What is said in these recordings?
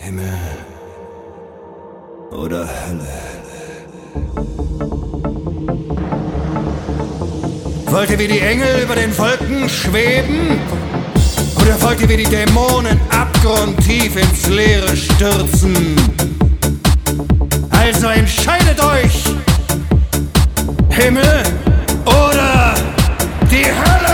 Himmel oder Hölle? Wollt ihr wie die Engel über den Wolken schweben? Oder wollt ihr wie die Dämonen abgrundtief ins Leere stürzen? Also entscheidet euch! Himmel oder die Hölle!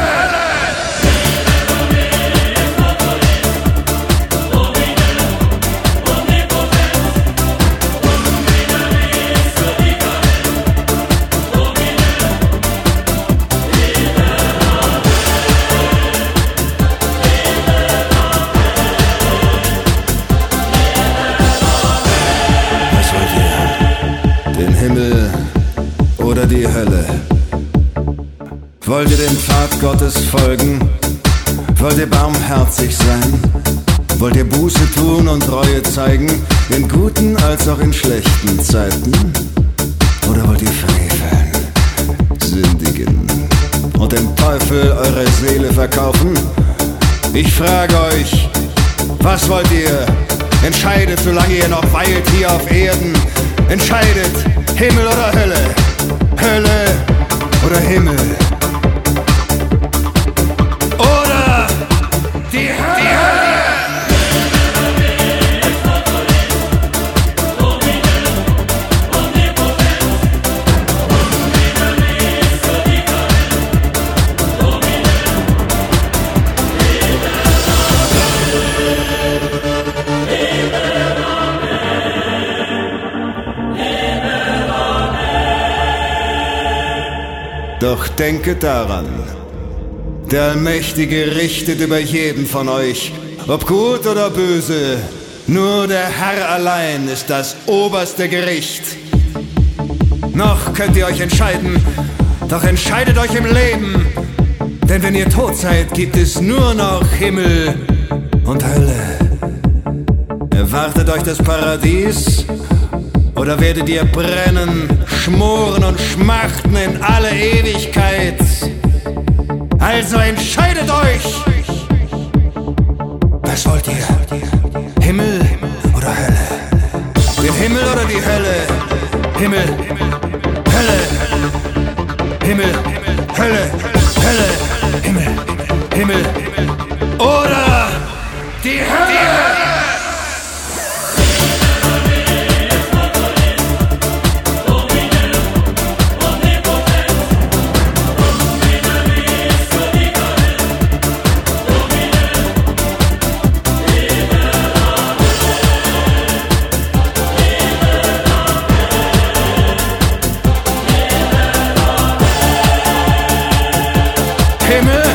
Himmel oder die Hölle? Wollt ihr dem Pfad Gottes folgen? Wollt ihr barmherzig sein? Wollt ihr Buße tun und Reue zeigen, in guten als auch in schlechten Zeiten? Oder wollt ihr freveln, sündigen und dem Teufel eure Seele verkaufen? Ich frage euch, was wollt ihr? Entscheidet, solange ihr noch weilt hier auf Erden. Entscheidet, Himmel oder Hölle, Hölle oder Himmel. Oder die Hölle. Doch denket daran, der Allmächtige richtet über jeden von euch, ob gut oder böse, nur der Herr allein ist das oberste Gericht. Noch könnt ihr euch entscheiden, doch entscheidet euch im Leben, denn wenn ihr tot seid, gibt es nur noch Himmel und Hölle. Erwartet euch das Paradies? Oder werdet ihr brennen, schmoren und schmachten in alle Ewigkeit? Also entscheidet euch! Was wollt ihr? Himmel oder Hölle? Den Himmel oder die Hölle? Himmel, Hölle, Himmel, Hölle, Hölle, Himmel, Himmel oder die Hölle! Himmel